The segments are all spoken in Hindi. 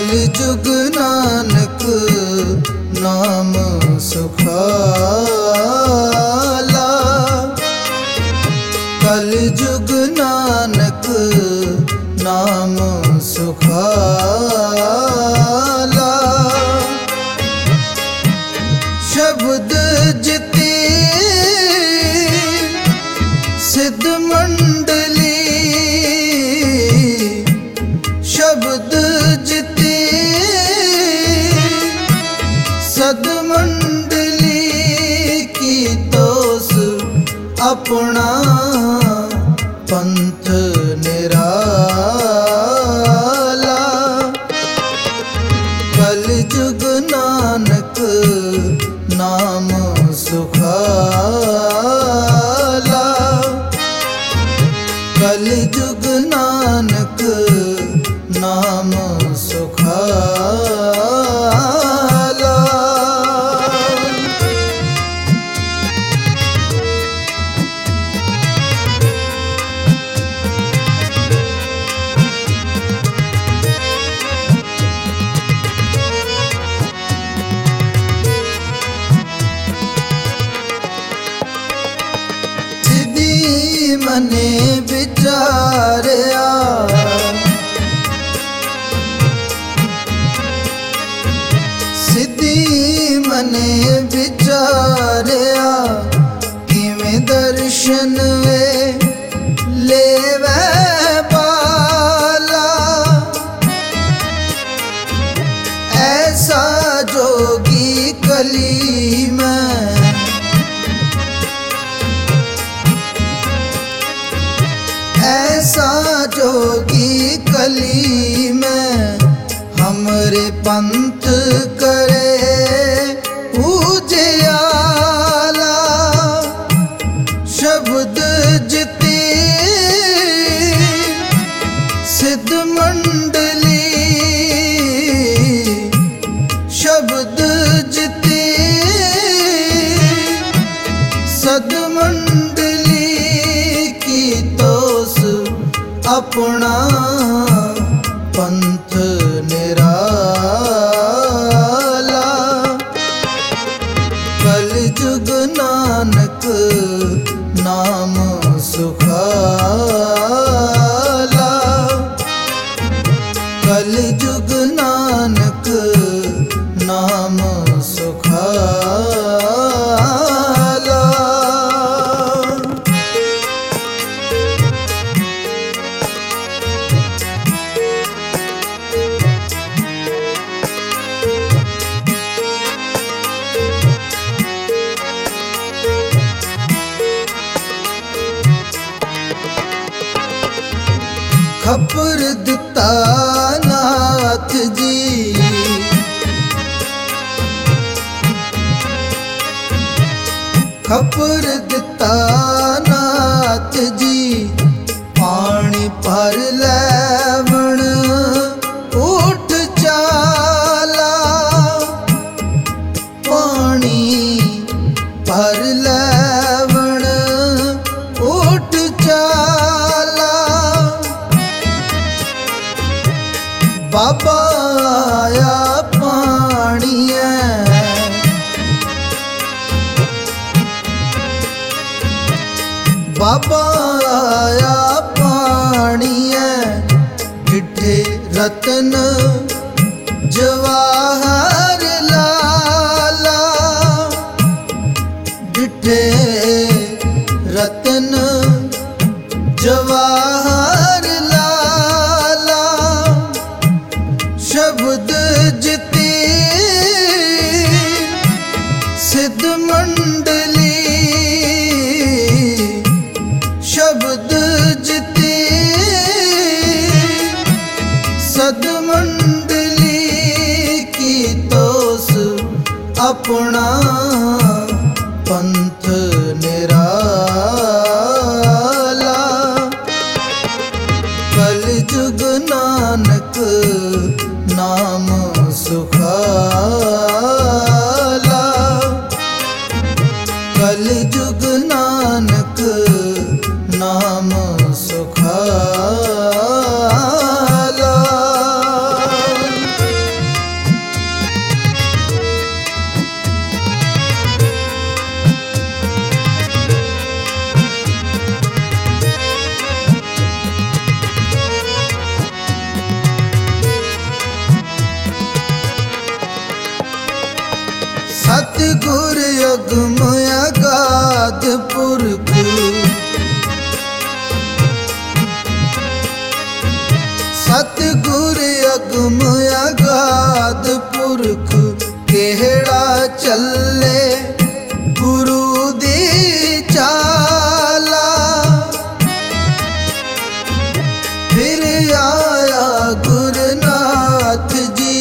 कल जुग नानक नाम सुखाला। कल जुग नानक नाम सुखाला। शब्द जिते सिद्ध मंडली, शब्द जिते सद मंडली की तोस अपना पंथ निराला। कल जुग नानक नाम सुखाला। कल जुग नानक नाम सुखाला। मने विचारया, सिद्धि मने विचारया, किवें दर्शन वे लेवै बाला। ऐसा जोगी कली में, ऐसा जोगी कली में, हमरे पंथ करे उजियाला। शब्द जिते सिद्ध मंडली, शब्द जिते सद मंडली की तोस अपना पंथ निराला। कल जुग नानक नाम सुखाला। कल जुग नानक नाम सुखाला। खबर दिता नाथ जी, खबर दिता नाथ जी, पानी भर लैवण उठ चाला। पानी भर लैवण उठ चाला। बाबा आया पानी है, बाबा आया पानी है, डिठे रतन जवाहर लाला। डिठे रतन जवाहर लाला। शब्द जिते सिद्ध मंडली, शब्द जिते सद मंडली की तोस अपना पंथ निराला। कल जुग नानक नाम सुखाला। कल जुग नानक नाम सुखाला। पुरख सतगुर अगम अगाध पुरख केहड़ा चले गुरु दी चाला। फिर आया गुरुनाथ जी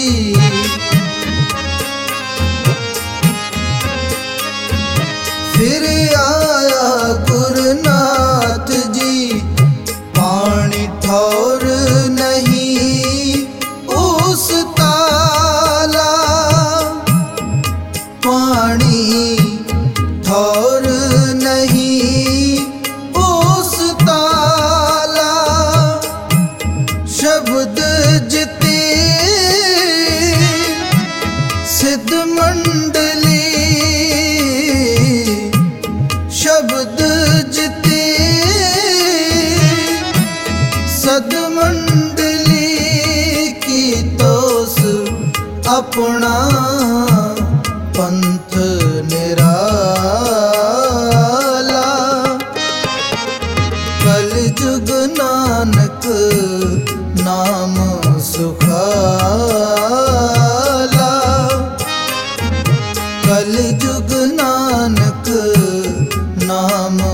फिर आया गुरुनाथ जी पानी ठौर नहीं उस ताला। पानी ठौर नहीं उस ताला। शब्द जिते सिद्ध मंडली शब्द जिते सदमंडली की तोस अपना पंथ निराला। कल जुग नानक नाम सुखाला। कल जुग नानक नाम